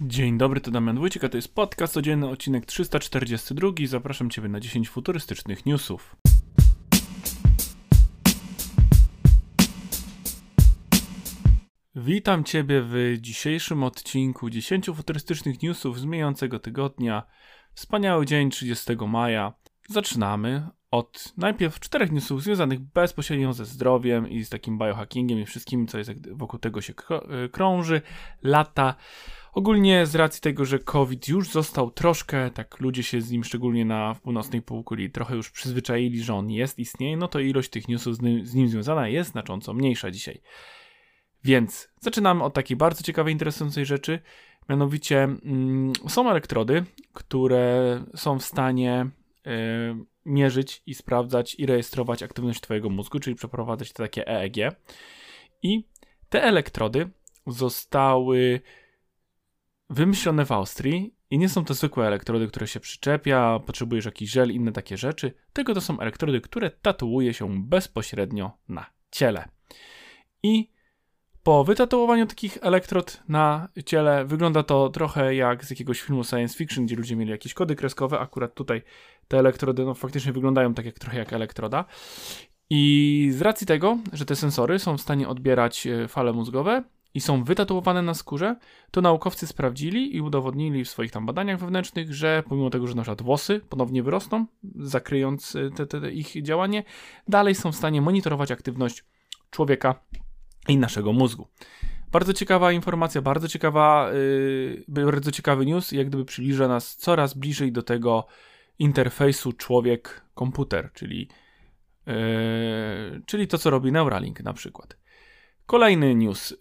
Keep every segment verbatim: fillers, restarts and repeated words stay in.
Dzień dobry, to Damian Wójcik, a to jest podcast codzienny, odcinek trzysta czterdziesty dwa. Zapraszam Ciebie na dziesięć futurystycznych newsów. Witam Ciebie w dzisiejszym odcinku dziesięć futurystycznych newsów z mijającego tygodnia. Wspaniały dzień, trzydziestego maja. Zaczynamy od najpierw czterech newsów związanych bezpośrednio ze zdrowiem i z takim biohackingiem i wszystkim, co jest wokół tego się krąży, lata. Ogólnie z racji tego, że COVID już został troszkę, tak ludzie się z nim szczególnie na północnej półkuli trochę już przyzwyczaili, że on jest, istnieje, no to ilość tych newsów z nim, z nim związana jest znacząco mniejsza dzisiaj. Więc zaczynamy od takiej bardzo ciekawej, interesującej rzeczy, mianowicie mm, są elektrody, które są w stanie yy, mierzyć i sprawdzać i rejestrować aktywność Twojego mózgu, czyli przeprowadzać to takie E E G. I te elektrody zostały wymyślone w Austrii i nie są to zwykłe elektrody, które się przyczepia, potrzebujesz jakiś żel, inne takie rzeczy, tylko to są elektrody, które tatuuje się bezpośrednio na ciele. I po wytatuowaniu takich elektrod na ciele wygląda to trochę jak z jakiegoś filmu science fiction, gdzie ludzie mieli jakieś kody kreskowe, akurat tutaj te elektrody no, faktycznie wyglądają tak jak trochę jak elektroda. I z racji tego, że te sensory są w stanie odbierać fale mózgowe, i są wytatuowane na skórze, to naukowcy sprawdzili i udowodnili w swoich tam badaniach wewnętrznych, że pomimo tego, że na przykład włosy ponownie wyrosną, zakryjąc te, te, te ich działanie, dalej są w stanie monitorować aktywność człowieka i naszego mózgu. Bardzo ciekawa informacja, bardzo ciekawa, yy, bardzo ciekawy news, jak gdyby przybliża nas coraz bliżej do tego interfejsu człowiek-komputer, czyli, yy, czyli to, co robi Neuralink na przykład. Kolejny news.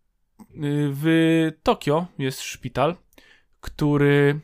W Tokio jest szpital, który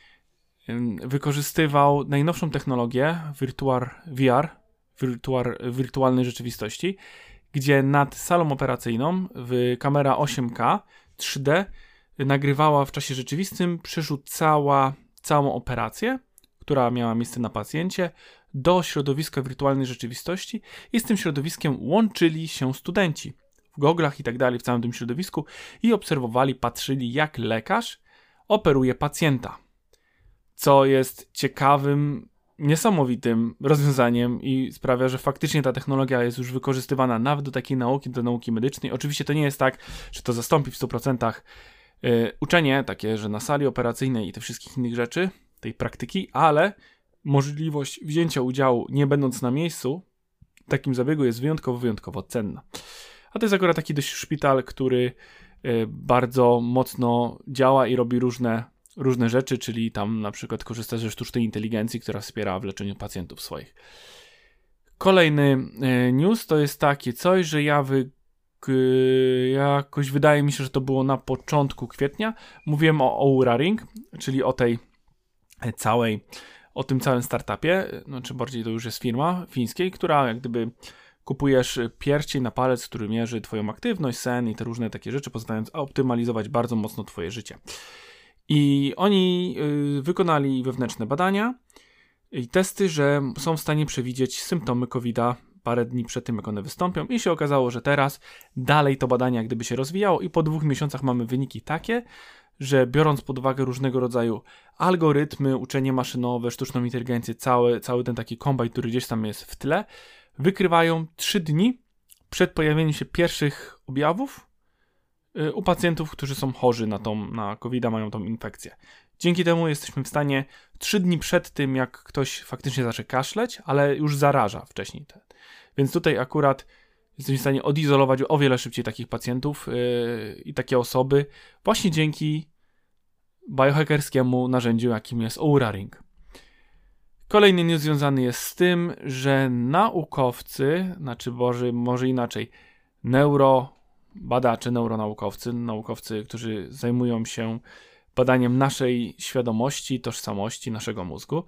wykorzystywał najnowszą technologię Virtual V R, wirtual, wirtualnej rzeczywistości, gdzie nad salą operacyjną w kamera osiem K trzy D nagrywała w czasie rzeczywistym, przerzucała całą operację, która miała miejsce na pacjencie, do środowiska wirtualnej rzeczywistości i z tym środowiskiem łączyli się studenci w goglach i tak dalej, w całym tym środowisku i obserwowali, patrzyli, jak lekarz operuje pacjenta. Co jest ciekawym, niesamowitym rozwiązaniem i sprawia, że faktycznie ta technologia jest już wykorzystywana nawet do takiej nauki, do nauki medycznej. Oczywiście to nie jest tak, że to zastąpi w stu procentach yy, uczenie takie, że na sali operacyjnej i te wszystkich innych rzeczy, tej praktyki, ale możliwość wzięcia udziału, nie będąc na miejscu, w takim zabiegu jest wyjątkowo, wyjątkowo cenna. A to jest akurat taki dość szpital, który y, bardzo mocno działa i robi różne, różne rzeczy, czyli tam na przykład korzysta ze sztucznej inteligencji, która wspiera w leczeniu pacjentów swoich. Kolejny y, news to jest takie coś, że ja wy, y, jakoś wydaje mi się, że to było na początku kwietnia. Mówiłem o Oura Ring, czyli o tej całej, o tym całym startupie, no, czy bardziej to już jest firma fińskiej, która jak gdyby kupujesz pierścień na palec, który mierzy twoją aktywność, sen i te różne takie rzeczy, pozwalając optymalizować bardzo mocno twoje życie. I oni y, wykonali wewnętrzne badania i testy, że są w stanie przewidzieć symptomy kowida parę dni przed tym, jak one wystąpią i się okazało, że teraz dalej to badanie jak gdyby się rozwijało i po dwóch miesiącach mamy wyniki takie, że biorąc pod uwagę różnego rodzaju algorytmy, uczenie maszynowe, sztuczną inteligencję, cały, cały ten taki kombajn, który gdzieś tam jest w tle, wykrywają trzy dni przed pojawieniem się pierwszych objawów y, u pacjentów, którzy są chorzy na tą, na kowida, mają tą infekcję. Dzięki temu jesteśmy w stanie trzy dni przed tym, jak ktoś faktycznie zacznie kaszleć, ale już zaraża wcześniej. Ten. Więc tutaj akurat jesteśmy w stanie odizolować o wiele szybciej takich pacjentów yy, i takie osoby właśnie dzięki biohackerskiemu narzędziu, jakim jest Oura Ring. Kolejny news związany jest z tym, że naukowcy, znaczy może, może inaczej, neurobadacze, neuronaukowcy, naukowcy, którzy zajmują się badaniem naszej świadomości, tożsamości, naszego mózgu,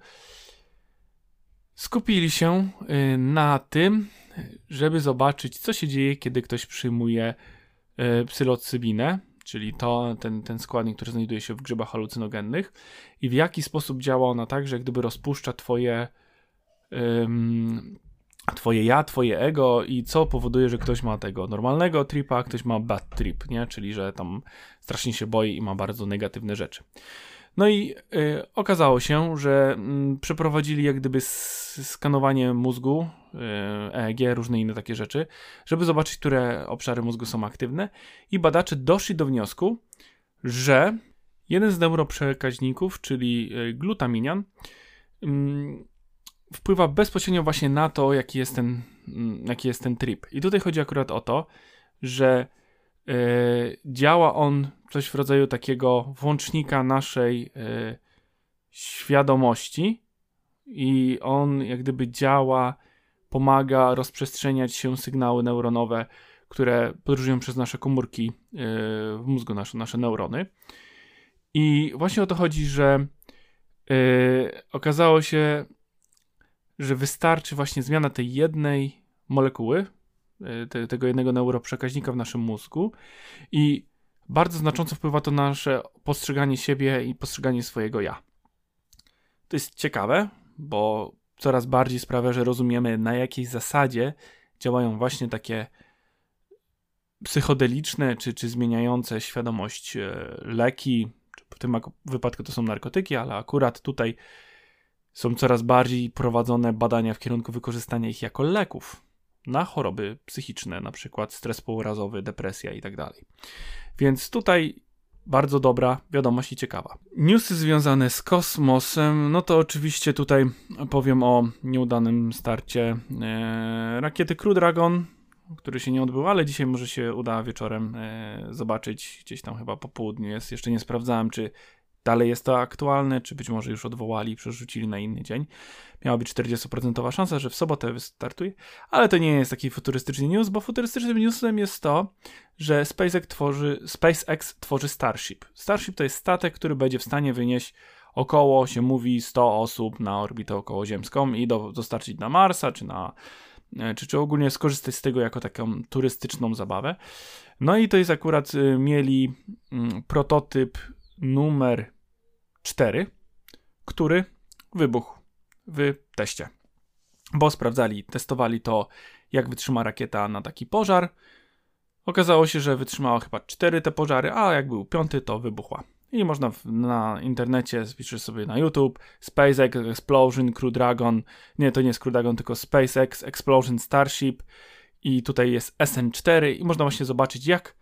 skupili się na tym, żeby zobaczyć, co się dzieje, kiedy ktoś przyjmuje psylocybinę, czyli to, ten, ten składnik, który znajduje się w grzybach halucynogennych i w jaki sposób działa ona tak, że gdyby rozpuszcza twoje ym, twoje ja, twoje ego i co powoduje, że ktoś ma tego normalnego tripa, a ktoś ma bad trip, nie? Czyli że tam strasznie się boi i ma bardzo negatywne rzeczy. No i y, okazało się, że y, przeprowadzili jak gdyby skanowanie mózgu, y, E E G, różne inne takie rzeczy, żeby zobaczyć, które obszary mózgu są aktywne i badacze doszli do wniosku, że jeden z neuroprzekaźników, czyli y, glutaminian, y, wpływa bezpośrednio właśnie na to, jaki jest ten, y, jaki jest ten trip. I tutaj chodzi akurat o to, że y, działa on coś w rodzaju takiego włącznika naszej y, świadomości i on jak gdyby działa, pomaga rozprzestrzeniać się sygnały neuronowe, które podróżują przez nasze komórki y, w mózgu, nasze, nasze neurony. I właśnie o to chodzi, że y, okazało się, że wystarczy właśnie zmiana tej jednej molekuły, y, te, tego jednego neuroprzekaźnika w naszym mózgu i bardzo znacząco wpływa to na nasze postrzeganie siebie i postrzeganie swojego ja. To jest ciekawe, bo coraz bardziej sprawia, że rozumiemy, na jakiej zasadzie działają właśnie takie psychodeliczne czy, czy zmieniające świadomość leki. W tym wypadku to są narkotyki, ale akurat tutaj są coraz bardziej prowadzone badania w kierunku wykorzystania ich jako leków na choroby psychiczne, na przykład stres pourazowy, depresja i tak dalej. Więc tutaj bardzo dobra wiadomość i ciekawa. Newsy związane z kosmosem, no to oczywiście tutaj powiem o nieudanym starcie e, rakiety Crew Dragon, który się nie odbył, ale dzisiaj może się uda wieczorem e, zobaczyć, gdzieś tam chyba po południu jest, jeszcze nie sprawdzałem, czy dalej jest to aktualne, czy być może już odwołali i przerzucili na inny dzień. Miała być czterdzieści procent szansa, że w sobotę wystartuje, ale to nie jest taki futurystyczny news, bo futurystycznym newsem jest to, że SpaceX tworzy, SpaceX tworzy Starship. Starship to jest statek, który będzie w stanie wynieść około, się mówi, sto osób na orbitę okołoziemską i do, dostarczyć na Marsa, czy na czy, czy ogólnie skorzystać z tego jako taką turystyczną zabawę. No i to jest akurat, y, mieli y, prototyp numer cztery, który wybuchł w teście, bo sprawdzali, testowali to, jak wytrzyma rakieta na taki pożar. Okazało się, że wytrzymała chyba cztery te pożary, a jak był piąty, to wybuchła. I można w, na internecie, spiszesz sobie na YouTube, SpaceX Explosion Crew Dragon, nie, to nie jest Crew Dragon, tylko SpaceX Explosion Starship i tutaj jest S N cztery i można właśnie zobaczyć, jak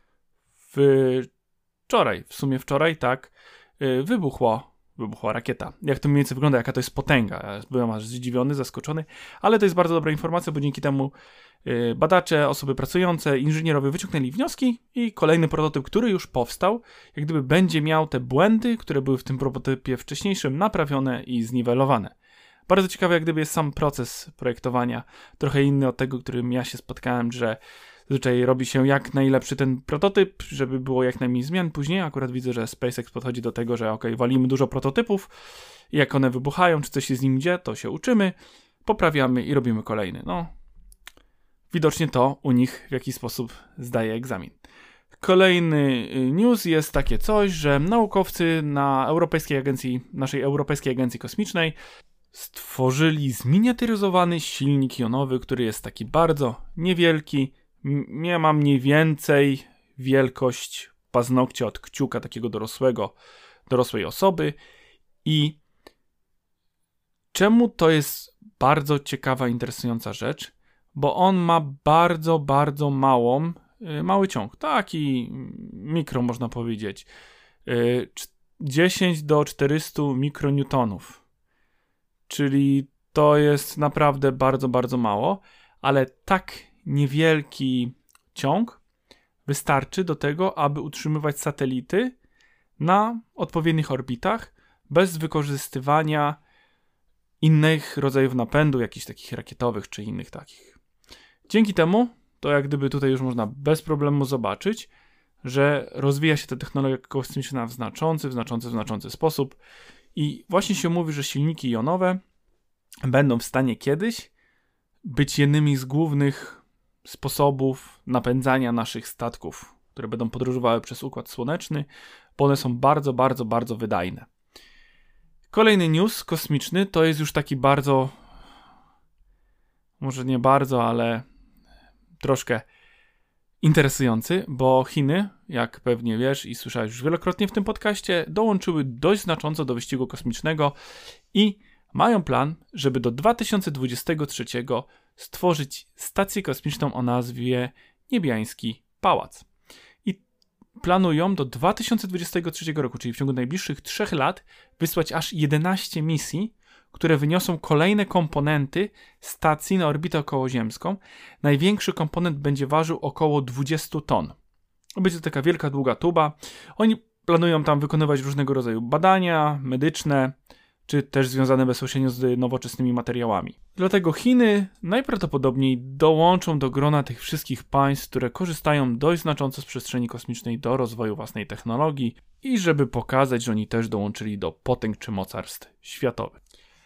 wczoraj, w sumie wczoraj, tak, wybuchło, wybuchła rakieta. Jak to mniej więcej wygląda, jaka to jest potęga. Ja byłem aż zdziwiony, zaskoczony, ale to jest bardzo dobra informacja, bo dzięki temu badacze, osoby pracujące, inżynierowie wyciągnęli wnioski i kolejny prototyp, który już powstał, jak gdyby będzie miał te błędy, które były w tym prototypie wcześniejszym, naprawione i zniwelowane. Bardzo ciekawy jak gdyby jest sam proces projektowania, trochę inny od tego, którym ja się spotkałem, że zazwyczaj robi się jak najlepszy ten prototyp, żeby było jak najmniej zmian. Później akurat widzę, że SpaceX podchodzi do tego, że ok, walimy dużo prototypów i jak one wybuchają, czy coś się z nim dzieje, to się uczymy, poprawiamy i robimy kolejny. No, widocznie to u nich w jakiś sposób zdaje egzamin. Kolejny news jest takie coś, że naukowcy na Europejskiej Agencji, naszej Europejskiej Agencji Kosmicznej stworzyli zminiaturyzowany silnik jonowy, który jest taki bardzo niewielki, nie ma mniej więcej wielkość paznokcia od kciuka takiego dorosłego, dorosłej osoby. I czemu to jest bardzo ciekawa, interesująca rzecz? Bo on ma bardzo, bardzo małą, mały ciąg, taki mikro można powiedzieć, dziesięć do czterystu mikronewtonów, czyli to jest naprawdę bardzo, bardzo mało, ale tak niewielki ciąg wystarczy do tego, aby utrzymywać satelity na odpowiednich orbitach bez wykorzystywania innych rodzajów napędu, jakichś takich rakietowych czy innych takich. Dzięki temu, to jak gdyby tutaj już można bez problemu zobaczyć, że rozwija się ta technologia kosmiczna w znaczący, w znaczący, w znaczący sposób i właśnie się mówi, że silniki jonowe będą w stanie kiedyś być jednymi z głównych sposobów napędzania naszych statków, które będą podróżowały przez Układ Słoneczny, bo one są bardzo, bardzo, bardzo wydajne. Kolejny news kosmiczny to jest już taki bardzo, może nie bardzo, ale troszkę interesujący, bo Chiny, jak pewnie wiesz i słyszałeś już wielokrotnie w tym podcaście, dołączyły dość znacząco do wyścigu kosmicznego i mają plan, żeby do dwa tysiące dwudziestego trzeciego stworzyć stację kosmiczną o nazwie Niebiański Pałac. I planują do dwa tysiące dwudziestego trzeciego roku, czyli w ciągu najbliższych trzech lat, wysłać aż jedenaście misji, które wyniosą kolejne komponenty stacji na orbitę okołoziemską. Największy komponent będzie ważył około dwadzieścia ton. Będzie to taka wielka, długa tuba. Oni planują tam wykonywać różnego rodzaju badania medyczne, czy też związane bezpośrednio z nowoczesnymi materiałami. Dlatego Chiny najprawdopodobniej dołączą do grona tych wszystkich państw, które korzystają dość znacząco z przestrzeni kosmicznej do rozwoju własnej technologii i żeby pokazać, że oni też dołączyli do potęg czy mocarstw światowych.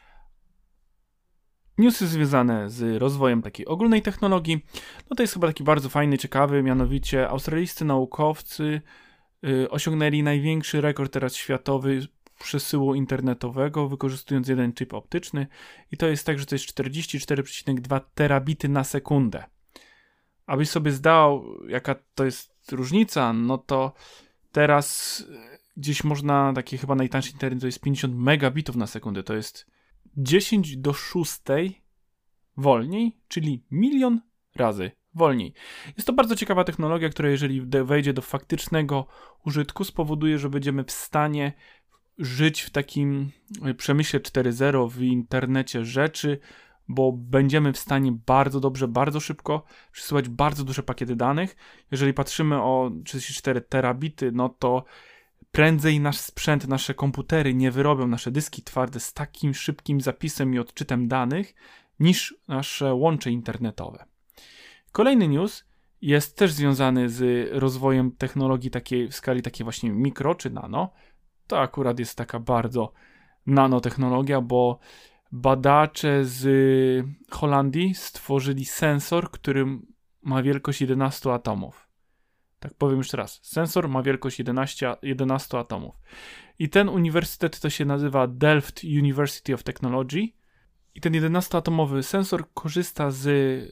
Newsy związane z rozwojem takiej ogólnej technologii, no to jest chyba taki bardzo fajny, ciekawy, mianowicie australijscy naukowcy y, osiągnęli największy rekord teraz światowy przesyłu internetowego, wykorzystując jeden chip optyczny i to jest tak, że to jest czterdzieści cztery przecinek dwa terabity na sekundę. Abyś sobie zdał, jaka to jest różnica, no to teraz gdzieś można, taki chyba najtańszy internet to jest pięćdziesiąt megabitów na sekundę, to jest dziesięć do szóstej wolniej, czyli milion razy wolniej. Jest to bardzo ciekawa technologia, która jeżeli wejdzie do faktycznego użytku, spowoduje, że będziemy w stanie żyć w takim przemyśle cztery zero w internecie rzeczy, bo będziemy w stanie bardzo dobrze, bardzo szybko przesyłać bardzo duże pakiety danych. Jeżeli patrzymy o trzydzieści cztery terabity, no to prędzej nasz sprzęt, nasze komputery nie wyrobią, nasze dyski twarde z takim szybkim zapisem i odczytem danych niż nasze łącze internetowe. Kolejny news jest też związany z rozwojem technologii takiej w skali takiej właśnie mikro czy nano. To akurat jest taka bardzo nanotechnologia, bo badacze z Holandii stworzyli sensor, który ma wielkość jedenastu atomów. Tak powiem jeszcze raz. Sensor ma wielkość jedenaście, jedenastu atomów. I ten uniwersytet to się nazywa Delft University of Technology. I ten jedenastoatomowy sensor korzysta z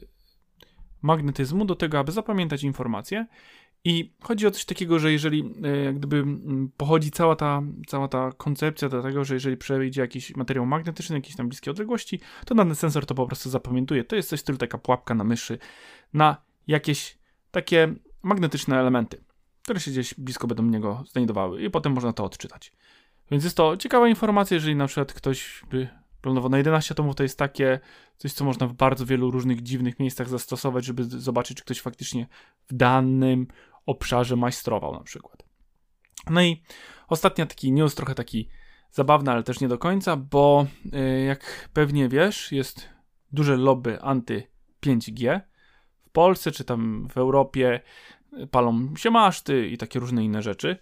magnetyzmu do tego, aby zapamiętać informacje. I chodzi o coś takiego, że jeżeli jak gdyby pochodzi cała ta, cała ta koncepcja do tego, że jeżeli przejdzie jakiś materiał magnetyczny, jakieś tam bliskie odległości, to dany sensor to po prostu zapamiętuje. To jest coś w stylu taka pułapka na myszy na jakieś takie magnetyczne elementy, które się gdzieś blisko będą niego znajdowały i potem można to odczytać. Więc jest to ciekawa informacja, jeżeli na przykład ktoś by planował na jedenaście atomów, to jest takie coś, co można w bardzo wielu różnych dziwnych miejscach zastosować, żeby zobaczyć, czy ktoś faktycznie w danym obszarze majstrował na przykład. No i ostatni taki news, trochę taki zabawny, ale też nie do końca, bo yy, jak pewnie wiesz, jest duże lobby anty pięć G. W Polsce czy tam w Europie palą się maszty i takie różne inne rzeczy.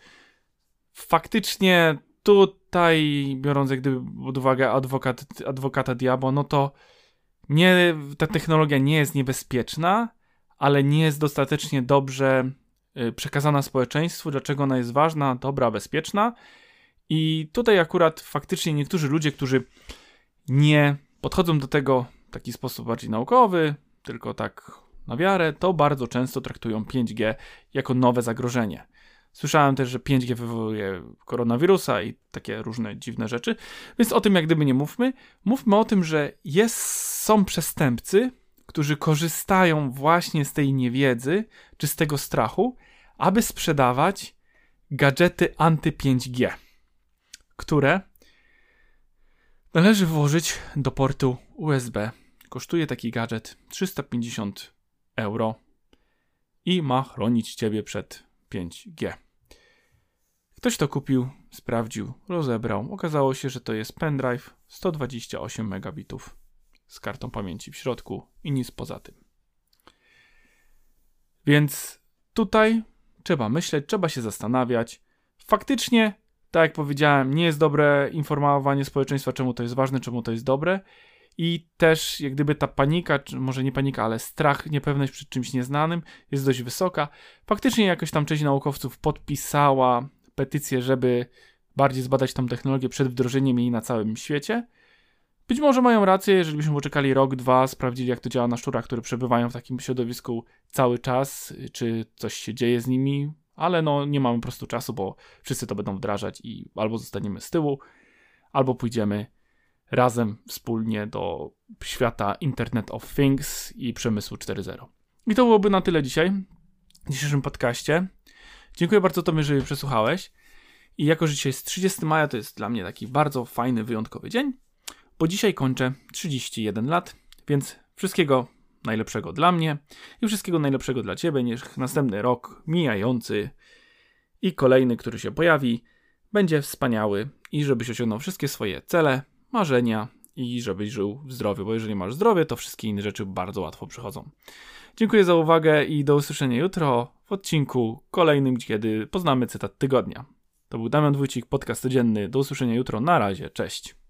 Faktycznie tutaj, biorąc jak gdyby pod uwagę adwokat, adwokata diabła, no to nie, ta technologia nie jest niebezpieczna, ale nie jest dostatecznie dobrze przekazana społeczeństwu, dlaczego ona jest ważna, dobra, bezpieczna. I tutaj akurat faktycznie niektórzy ludzie, którzy nie podchodzą do tego w taki sposób bardziej naukowy, tylko tak na wiarę, to bardzo często traktują pięć G jako nowe zagrożenie. Słyszałem też, że pięć G wywołuje koronawirusa i takie różne dziwne rzeczy, więc o tym jak gdyby nie mówmy. Mówmy o tym, że jest, są przestępcy, którzy korzystają właśnie z tej niewiedzy, czy z tego strachu, aby sprzedawać gadżety anty pięć G, które należy włożyć do portu U S B. Kosztuje taki gadżet trzysta pięćdziesiąt euro i ma chronić ciebie przed pięć G. Ktoś to kupił, sprawdził, rozebrał. Okazało się, że to jest pendrive sto dwadzieścia osiem megabitów z kartą pamięci w środku i nic poza tym. Więc tutaj trzeba myśleć, trzeba się zastanawiać. Faktycznie, tak jak powiedziałem, nie jest dobre informowanie społeczeństwa, czemu to jest ważne, czemu to jest dobre. I też jak gdyby ta panika, czy może nie panika, ale strach, niepewność przed czymś nieznanym jest dość wysoka. Faktycznie jakoś tam część naukowców podpisała petycję, żeby bardziej zbadać tą technologię przed wdrożeniem jej na całym świecie. Być może mają rację, jeżeli byśmy poczekali rok, dwa, sprawdzili jak to działa na szczurach, które przebywają w takim środowisku cały czas, czy coś się dzieje z nimi, ale no nie mamy po prostu czasu, bo wszyscy to będą wdrażać i albo zostaniemy z tyłu, albo pójdziemy razem wspólnie do świata Internet of Things i przemysłu cztery zero. I to byłoby na tyle dzisiaj w dzisiejszym podcaście. Dziękuję bardzo Tobie, że mnie przesłuchałeś. I jako, że dzisiaj jest trzydziestego maja, to jest dla mnie taki bardzo fajny, wyjątkowy dzień, bo dzisiaj kończę trzydzieści jeden lat, więc wszystkiego najlepszego dla mnie i wszystkiego najlepszego dla Ciebie. Niech następny rok mijający i kolejny, który się pojawi, będzie wspaniały i żebyś osiągnął wszystkie swoje cele, marzenia i żebyś żył w zdrowiu, bo jeżeli masz zdrowie, to wszystkie inne rzeczy bardzo łatwo przychodzą. Dziękuję za uwagę i do usłyszenia jutro w odcinku kolejnym, kiedy poznamy cytat tygodnia. To był Damian Wójcik, podcast codzienny. Do usłyszenia jutro. Na razie. Cześć.